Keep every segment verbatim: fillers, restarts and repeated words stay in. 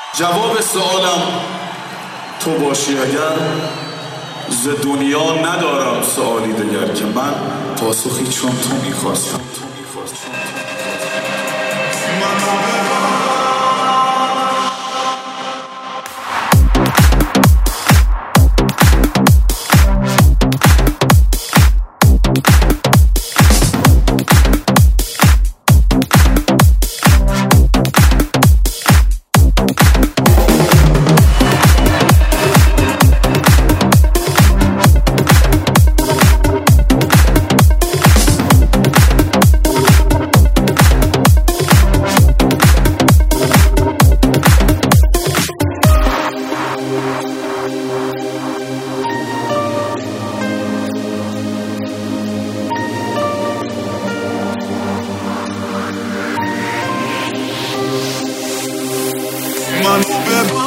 جواب سوالم تو باشی اگر، ز دنیا ندارم سوالی دگر که من پاسخی چون تو میخواستم. منو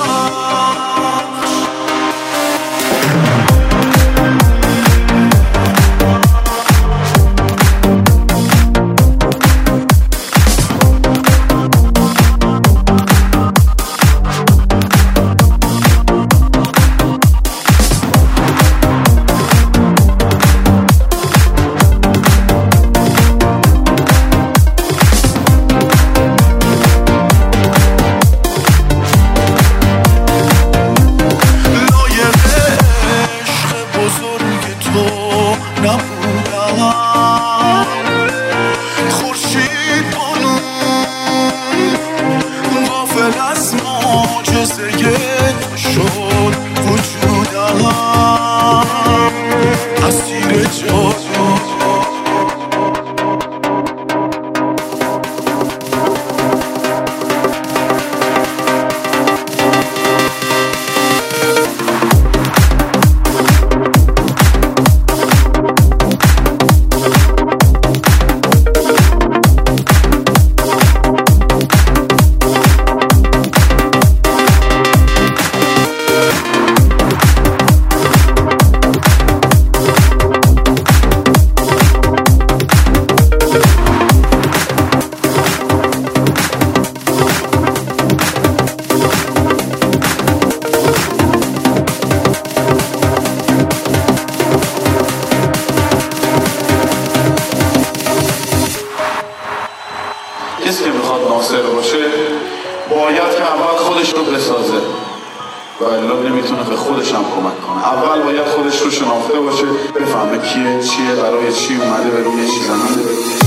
شد وجودم اسیر جادو کسی که میخواد ناصر باشه باید که اول خودش رو بسازه و الا نمیتونه به خودش هم کمک کنه. اول باید خودش رو شناخته باشه، بفهمه کیه، چیه، برای چی اومده، به روی چی زمینه.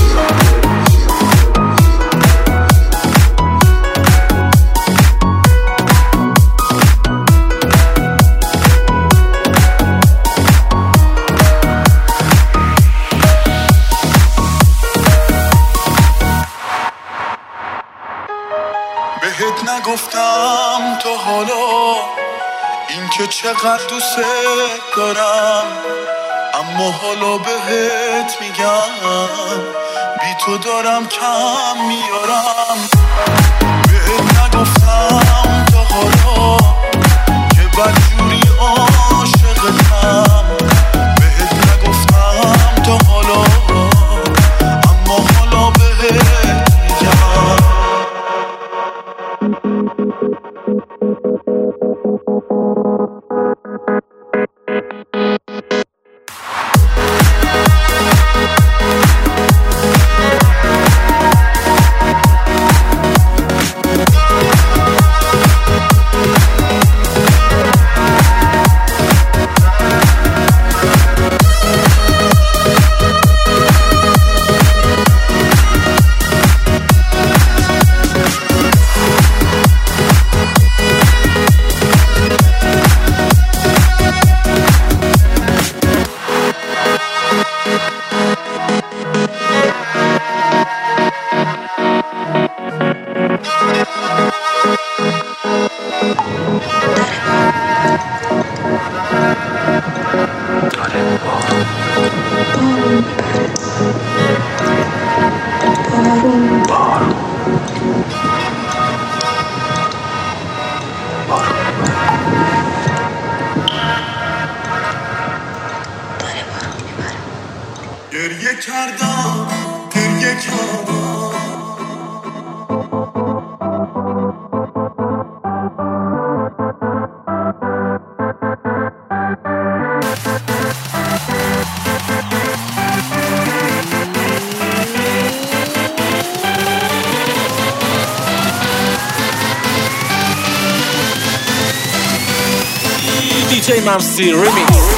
بهت نگفتم تا حالا این که چقدر دوست دارم، اما حالا بهت میگم بی تو دارم کم میارم. بهت نگفتم تا حالا که بدجوری عاشقتم، بهت نگفتم تا حالا اما حالا بهت میگم. جی ممسی ریمیکس.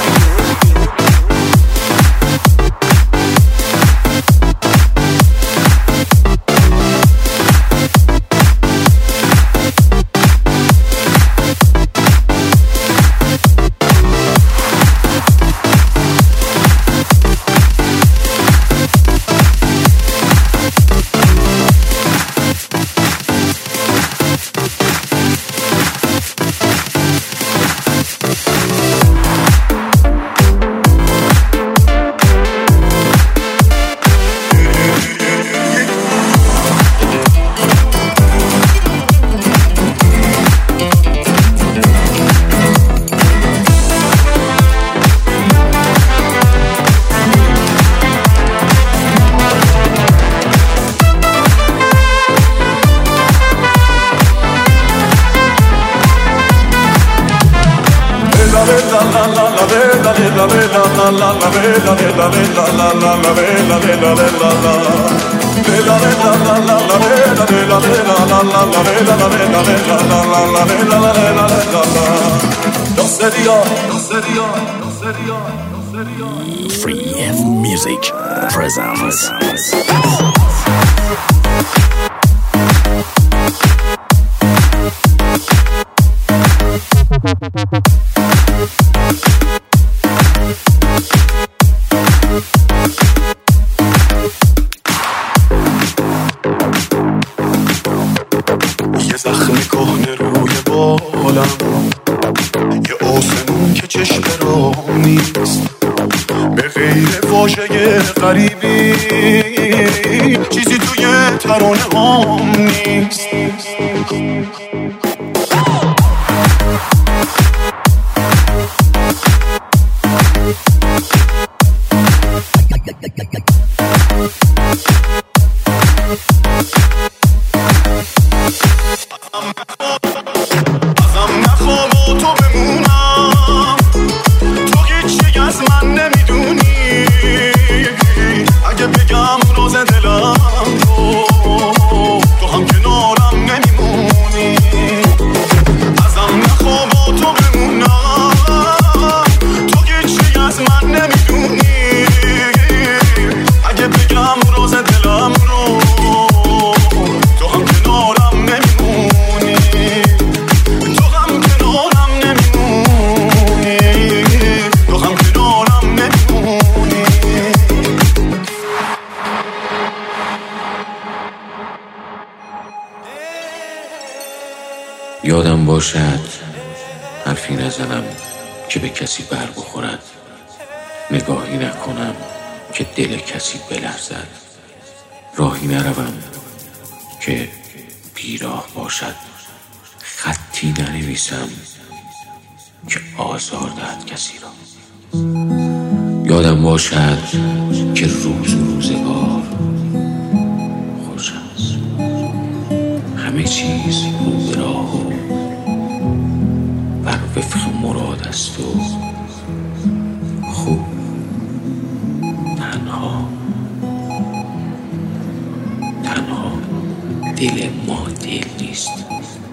Free F Music presents. یه زخم کهنه روی بالم، یه آسمون که چشم را نیست، به غیر واژه غریبی چیزی توی ترانه هام نیست. ازم نخواب و تو بمونم، تو هیچی از من نمیدونی، اگه بگم راز دلم تو تو هم کنارم نمیمونی. ازم نخواب و تو بمونم، تو هیچی از من نمیدونی، اگه بگم راز دلم رو تو هم کنارم نمیمونی، تو هم کنارم نمیمونی، تو هم کنارم نمیمونی. یادم باشد حرفی نزنم که به کسی بر بخورد، نگاهی نکنم که دل کسی بلرزد، راهی نروم که بیراه باشد، خطی ننویسم که آزار دهد کسی را. یادم باشد که روز و روزگار خوش است، همه چیز رو به راه و بر وفق مراد است و خوب. تنها تنها دل ما دل نیست.